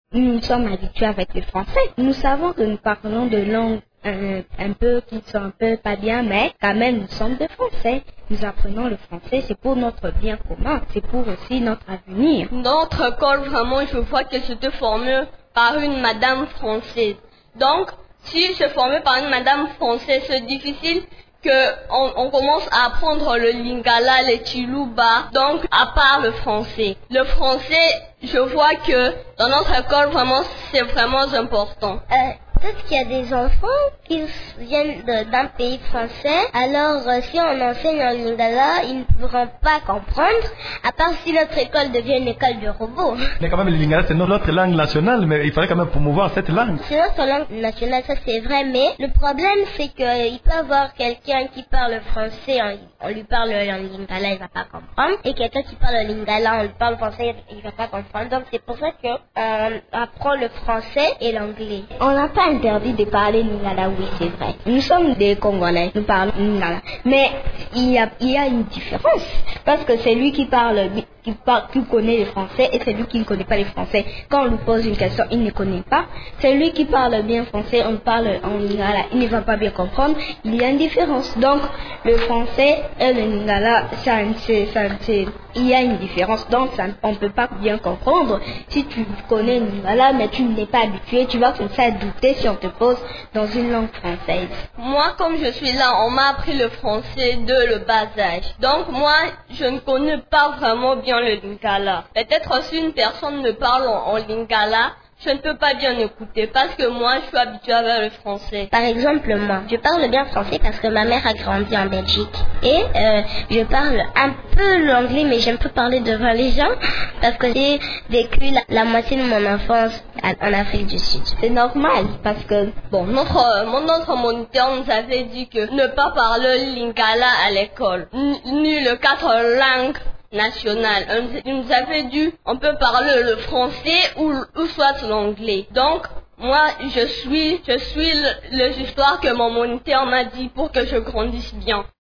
nous sommes habitués avec le français. Nous savons que nous parlons de langues un peu qui sont un peu pas bien, mais quand même nous sommes des Français. Nous apprenons le français, c'est pour notre bien commun, c'est pour aussi notre avenir. Notre école, vraiment, je vois que c'était formé par une madame française. Donc, si c'est formé par une madame française, c'est difficile qu'on commence à apprendre le lingala, le chiluba, donc à part le français. Le français, je vois que dans notre école, vraiment, c'est vraiment important. Peut-être qu'il y a des enfants qui viennent d'un pays français, alors si on enseigne en lingala, ils ne pourront pas comprendre, à part si notre école devient une école de robots. Mais quand même, le lingala, c'est notre langue nationale, mais il fallait quand même promouvoir cette langue. C'est notre langue nationale, ça c'est vrai, mais le problème c'est qu'il peut y avoir quelqu'un qui parle français, on lui parle en lingala, il va pas comprendre, et quelqu'un qui parle en lingala, on lui parle français, il va pas comprendre. Donc c'est pour ça qu'on apprend le français et l'anglais. On n'a pas interdit de parler lingala, oui c'est vrai. Nous sommes des Congolais, nous parlons lingala. Mais il y a une différence, parce que c'est lui qui connaît le français et c'est lui qui ne connaît pas le français. Quand on lui pose une question, il ne connaît pas. C'est lui qui parle bien français, on parle en lingala, il ne va pas bien comprendre. Il y a une différence. Donc le français et le lingala, il y a une différence. Donc on ne peut pas bien comprendre. Si tu connais le lingala mais tu n'es pas habitué, tu vas comme ça douter si on te pose dans une langue française. Moi, comme je suis là, on m'a appris le français de le bas âge. Donc moi, je ne connais pas vraiment bien le lingala. Peut-être si une personne me parle en lingala, je ne peux pas bien écouter parce que moi, je suis habituée avec le français. Par exemple, moi, je parle bien français parce que ma mère a grandi en Belgique. Et je parle un peu l'anglais, mais j'aime pas parler devant les gens parce que j'ai vécu la moitié de mon enfance en Afrique du Sud. C'est normal parce que, bon, notre moniteur nous avait dit que ne pas parler lingala à l'école, ni le 4 langues nationale. Il nous avait dit on peut parler le français ou soit l'anglais. Donc moi je suis les histoires que mon moniteur m'a dit pour que je grandisse bien.